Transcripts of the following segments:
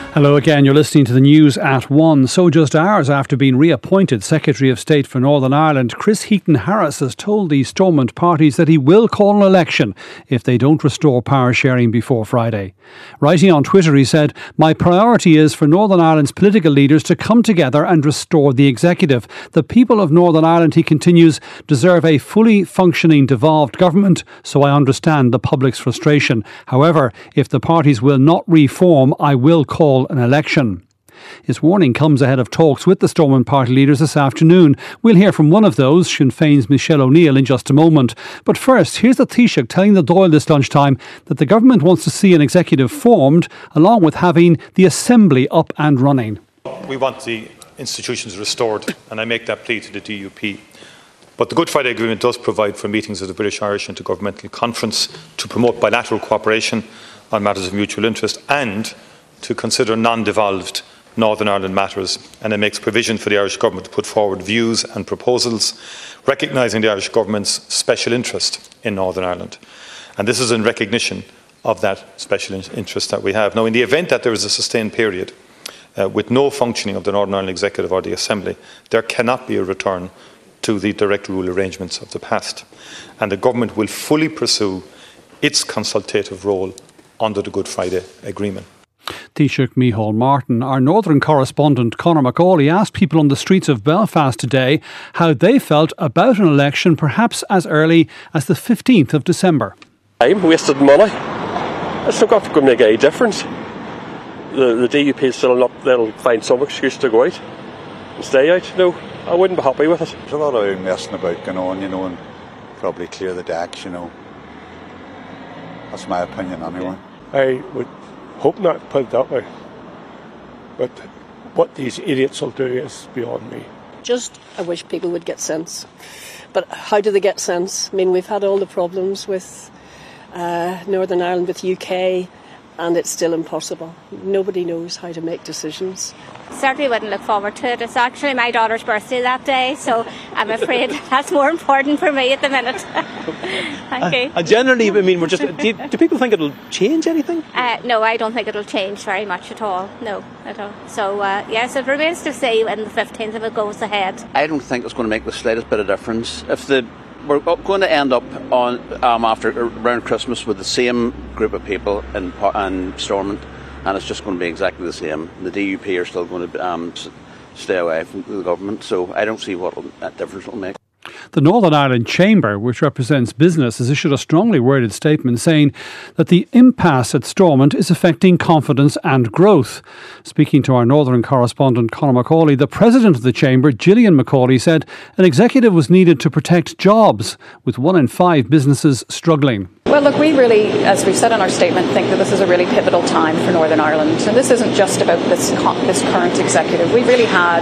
Hello again, you're listening to the news at 1. So just hours after being reappointed Secretary of State for Northern Ireland, Chris Heaton-Harris has told the Stormont parties that he will call an election if they don't restore power sharing before Friday. Writing on Twitter, he said, "My priority is for Northern Ireland's political leaders to come together and restore the executive. The people of Northern Ireland," he continues, "deserve a fully functioning devolved government, so I understand the public's frustration. However, if the parties will not reform, I will call an election." His warning comes ahead of talks with the Stormont party leaders this afternoon. We'll hear from one of those, Sinn Féin's Michelle O'Neill, in just a moment. But first, here's the Taoiseach telling the Dáil this lunchtime that the government wants to see an executive formed, along with having the Assembly up and running. We want the institutions restored, and I make that plea to the DUP. But the Good Friday Agreement does provide for meetings of the British-Irish Intergovernmental Conference to promote bilateral cooperation on matters of mutual interest and to consider non-devolved Northern Ireland matters, and it makes provision for the Irish Government to put forward views and proposals recognising the Irish Government's special interest in Northern Ireland. And this is in recognition of that special interest that we have. Now, in the event that there is a sustained period with no functioning of the Northern Ireland Executive or the Assembly, there cannot be a return to the direct rule arrangements of the past. And the Government will fully pursue its consultative role under the Good Friday Agreement. Taoiseach Micheál Martin. Our northern correspondent Conor McAuley asked people on the streets of Belfast today how they felt about an election perhaps as early as the 15th of December. Time, wasted money. It's not going to make any difference. The DUP is still up, they'll find some excuse to go out and stay out. No, I wouldn't be happy with it. There's a lot of messing about going on, and probably clear the decks, That's my opinion anyway. I would hope not, put it that way. But what these idiots will do is beyond me. I wish people would get sense. But how do they get sense? I mean, we've had all the problems with Northern Ireland, with UK, and it's still impossible. Nobody knows how to make decisions. Certainly wouldn't look forward to it. It's actually my daughter's birthday that day, so I'm afraid that's more important for me at the minute. Thank you. And generally, I mean, do people think it'll change anything? No, I don't think it'll change very much at all. No, at all. So, yes, it remains to see when the 15th if it goes ahead. I don't think it's going to make the slightest bit of difference. We're going to end up on around Christmas with the same group of people in Stormont, and it's just going to be exactly the same. The DUP are still going to stay away from the government, so I don't see what difference it will make. The Northern Ireland Chamber, which represents business, has issued a strongly worded statement saying that the impasse at Stormont is affecting confidence and growth. Speaking to our northern correspondent Conor McAuley, the president of the Chamber, Gillian McCauley, said an executive was needed to protect jobs, with 1 in 5 businesses struggling. Well, look, we really, as we've said in our statement, think that this is a really pivotal time for Northern Ireland. And this isn't just about this current executive. We really had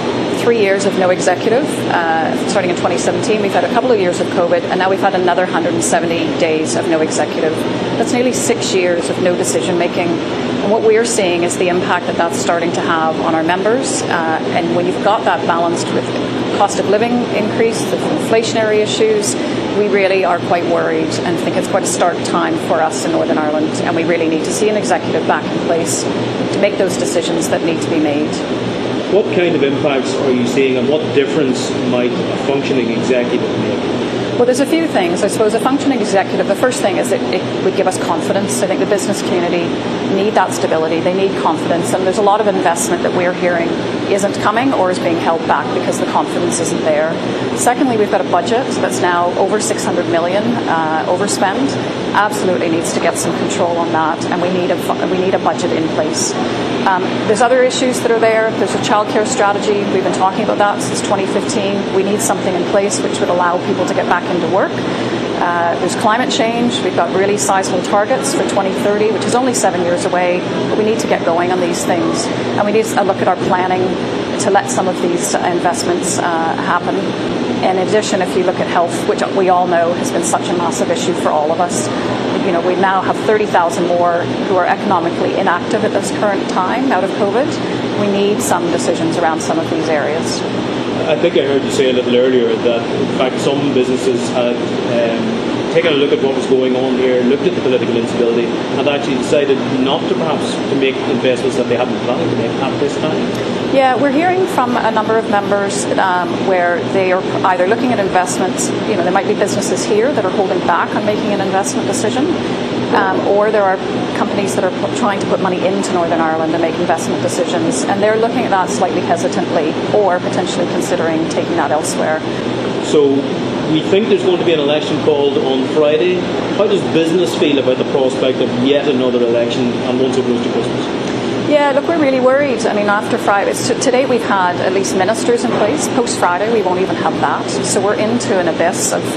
3 years of no executive, starting in 2017. We've had a couple of years of COVID, and now we've had another 170 days of no executive. That's nearly 6 years of no decision making. And what we're seeing is the impact that that's starting to have on our members. And when you've got that balanced with cost of living increase, the inflationary issues, we really are quite worried and think it's quite a stark time for us in Northern Ireland. And we really need to see an executive back in place to make those decisions that need to be made. What kind of impacts are you seeing, and what difference might a functioning executive make? Well, there's a few things. I suppose a functioning executive, the first thing is that it would give us confidence. I think the business community need that stability. They need confidence. And there's a lot of investment that we're hearing isn't coming or is being held back because the confidence isn't there. Secondly, we've got a budget that's now over 600 million overspend. Absolutely needs to get some control on that, and we need a budget in place. There's other issues that are there. There's a childcare strategy. We've been talking about that since 2015. We need something in place which would allow people to get back into work. There's climate change. We've got really sizable targets for 2030, which is only 7 years away, but we need to get going on these things. And we need to look at our planning to let some of these investments happen. In addition, if you look at health, which we all know has been such a massive issue for all of us, we now have 30,000 more who are economically inactive at this current time out of COVID. We need some decisions around some of these areas. I think I heard you say a little earlier that, in fact, some businesses had taken a look at what was going on here, looked at the political instability, and actually decided not to perhaps to make investments that they hadn't planned to make at this time? Yeah, we're hearing from a number of members where they are either looking at investments, there might be businesses here that are holding back on making an investment decision, or there are companies that are trying to put money into Northern Ireland and make investment decisions, and they're looking at that slightly hesitantly or potentially considering taking that elsewhere. So we think there's going to be an election called on Friday. How does business feel about the prospect of yet another election and once it goes to Christmas? Yeah, look, we're really worried. I mean, after Friday, today we've had at least ministers in place. Post-Friday, we won't even have that. So we're into an abyss of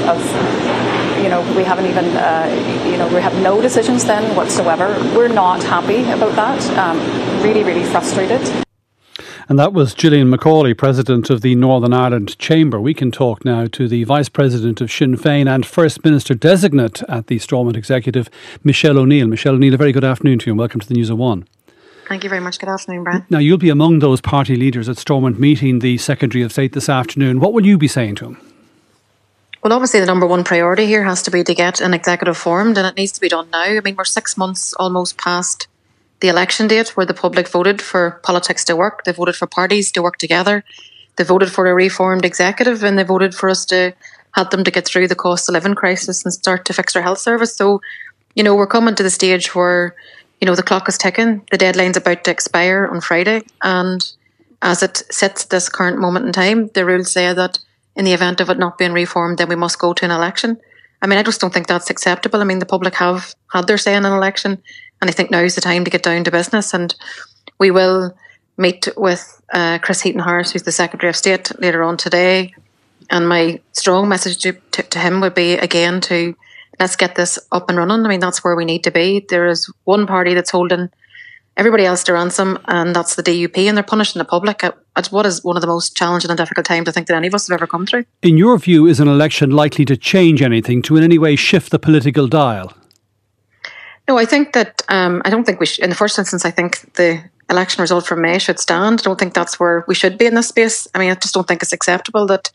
we haven't even, we have no decisions then whatsoever. We're not happy about that. Really, really frustrated. And that was Gillian McCauley, President of the Northern Ireland Chamber. We can talk now to the Vice President of Sinn Féin and First Minister Designate at the Stormont Executive, Michelle O'Neill. Michelle O'Neill, a very good afternoon to you and welcome to the News at One. Thank you very much. Good afternoon, Brian. Now, you'll be among those party leaders at Stormont meeting the Secretary of State this afternoon. What will you be saying to him? Well, obviously the number one priority here has to be to get an executive formed, and it needs to be done now. I mean, we're 6 months almost past the election date where the public voted for politics to work. They voted for parties to work together. They voted for a reformed executive, and they voted for us to help them to get through the cost of living crisis and start to fix their health service. So, we're coming to the stage where, the clock is ticking. The deadline's about to expire on Friday. And as it sits at this current moment in time, the rules say that in the event of it not being reformed, then we must go to an election. I mean, I just don't think that's acceptable. I mean, the public have had their say in an election, and I think now's the time to get down to business. And we will meet with Chris Heaton-Harris, who's the Secretary of State, later on today. And my strong message to him would be, again, to let's get this up and running. I mean, that's where we need to be. There is one party that's holding everybody else to ransom, and that's the DUP, and they're punishing the public at what is one of the most challenging and difficult times I think that any of us have ever come through. In your view, is an election likely to change anything, to in any way shift the political dial? No, I think that, I don't think we should. In the first instance, I think the election result from May should stand. I don't think that's where we should be in this space. I mean, I just don't think it's acceptable that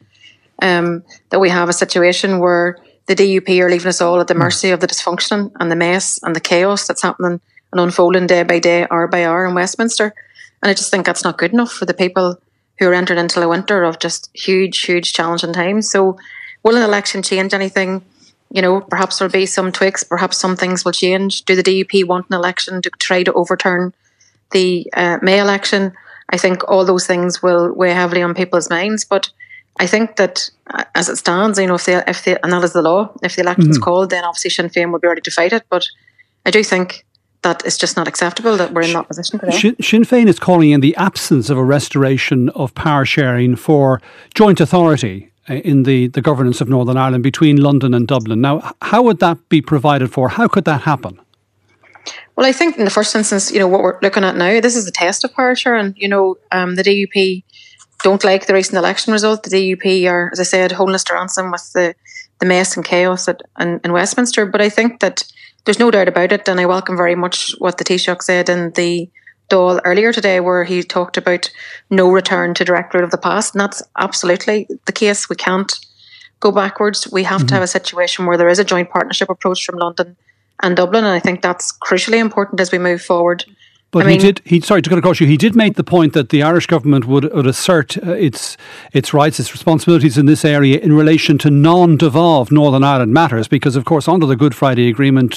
we have a situation where the DUP are leaving us all at the mercy of the dysfunction and the mess and the chaos that's happening and unfolding day by day, hour by hour in Westminster. And I just think that's not good enough for the people who are entering into a winter of just huge, huge challenging times. So will an election change anything? Perhaps there'll be some tweaks, perhaps some things will change. Do the DUP want an election to try to overturn the May election? I think all those things will weigh heavily on people's minds. But I think that as it stands, and that is the law, if the election's called, then obviously Sinn Féin will be ready to fight it. But I do think that it's just not acceptable that we're in that position today. Sinn Féin is calling in the absence of a restoration of power sharing for joint authority in the governance of Northern Ireland between London and Dublin. Now, how would that be provided for? How could that happen? Well, I think in the first instance, what we're looking at now, this is the test of power sharing. The DUP don't like the recent election result. The DUP are, as I said, holding us to ransom with the mess and chaos in Westminster. But I think that there's no doubt about it, and I welcome very much what the Taoiseach said in the Dáil earlier today, where he talked about no return to directorate of the past. And that's absolutely the case. We can't go backwards. We have to have a situation where there is a joint partnership approach from London and Dublin, and I think that's crucially important as we move forward. But sorry to cut across you, he did make the point that the Irish government would assert its rights, its responsibilities in this area in relation to non-devolved Northern Ireland matters, because of course under the Good Friday Agreement,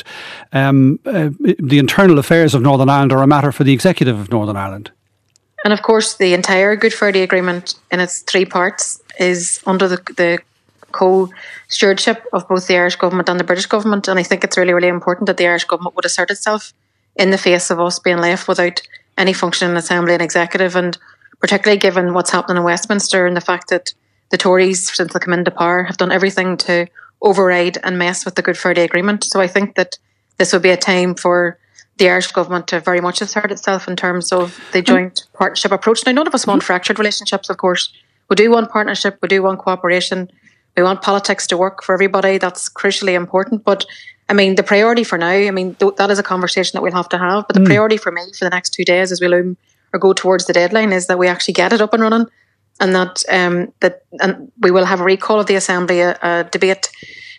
the internal affairs of Northern Ireland are a matter for the executive of Northern Ireland. And of course the entire Good Friday Agreement in its three parts is under the co-stewardship of both the Irish government and the British government, and I think it's really, really important that the Irish government would assert itself in the face of us being left without any functioning assembly and executive, and particularly given what's happening in Westminster and the fact that the Tories, since they come into power, have done everything to override and mess with the Good Friday Agreement. So I think that this would be a time for the Irish government to very much assert itself in terms of the joint partnership approach. Now, none of us want fractured relationships, of course. We do want partnership, we do want cooperation, we want politics to work for everybody. That's crucially important. But I mean, the priority for now, that is a conversation that we'll have to have. But the priority for me for the next 2 days as we loom or go towards the deadline is that we actually get it up and running, and that we will have a recall of the Assembly, a debate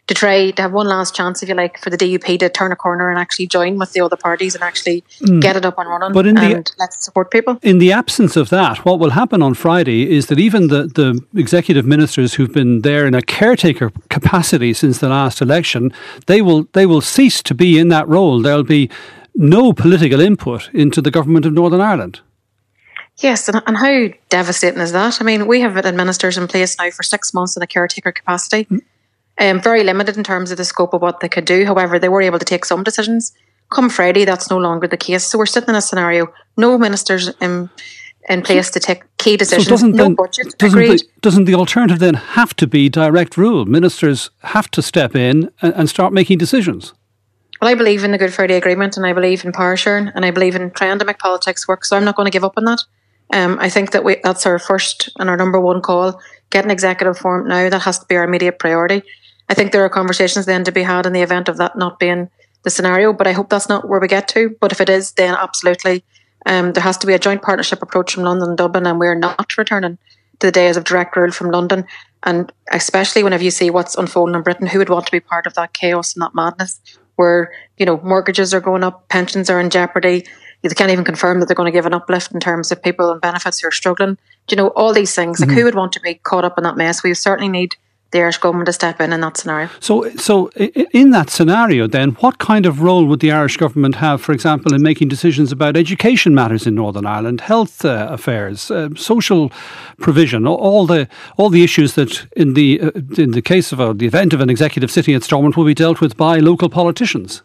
to try to have one last chance, if you like, for the DUP to turn a corner and actually join with the other parties and actually get it up and running. But let's support people. In the absence of that, what will happen on Friday is that even the executive ministers who've been there in a caretaker capacity since the last election, they will cease to be in that role. There'll be no political input into the government of Northern Ireland. Yes, and how devastating is that? I mean, we have had ministers in place now for 6 months in a caretaker capacity. Very limited in terms of the scope of what they could do. However, they were able to take some decisions. Come Friday, that's no longer the case. So we're sitting in a scenario, no ministers in place to take key decisions, no budget agreed. Doesn't the alternative then have to be direct rule? Ministers have to step in and start making decisions. Well, I believe in the Good Friday Agreement, and I believe in power sharing, and I believe in trying to make politics work, so I'm not going to give up on that. I think that that's our first and our number one call. Get an executive formed now. That has to be our immediate priority. I think there are conversations then to be had in the event of that not being the scenario, but I hope that's not where we get to. But if it is, then absolutely there has to be a joint partnership approach from London and Dublin, and we're not returning to the days of direct rule from London. And especially whenever you see what's unfolding in Britain, who would want to be part of that chaos and that madness where, mortgages are going up, pensions are in jeopardy. They can't even confirm that they're going to give an uplift in terms of people on benefits who are struggling. All these things. Like, who would want to be caught up in that mess? We certainly need the Irish government to step in that scenario. So in that scenario then, what kind of role would the Irish government have, for example, in making decisions about education matters in Northern Ireland, health affairs, social provision, all the issues that in the case of the event of an executive sitting at Stormont will be dealt with by local politicians?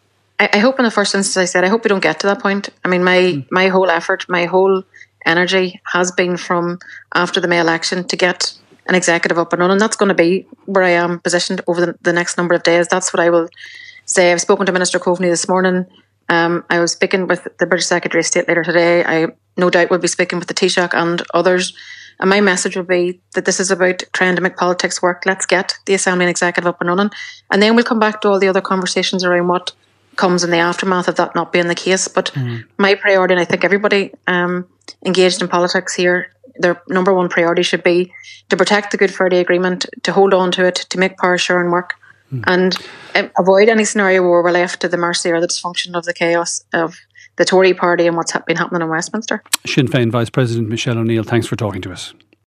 I hope in the first instance, I said, I hope we don't get to that point. I mean, my whole effort, my whole energy has been from after the May election to get an executive up and running. That's going to be where I am positioned over the next number of days. That's what I will say. I've spoken to Minister Coveney this morning. I was speaking with the British Secretary of State later today. I no doubt will be speaking with the Taoiseach and others. And my message will be that this is about trying to make politics work. Let's get the Assembly and Executive up and running. And then we'll come back to all the other conversations around what comes in the aftermath of that not being the case. But my priority, and I think everybody engaged in politics here, their number one priority should be to protect the Good Friday Agreement, to hold on to it, to make power sharing work, and avoid any scenario where we're left to the mercy or the dysfunction of the chaos of the Tory party and what's been happening in Westminster. Sinn Féin Vice President Michelle O'Neill, thanks for talking to us.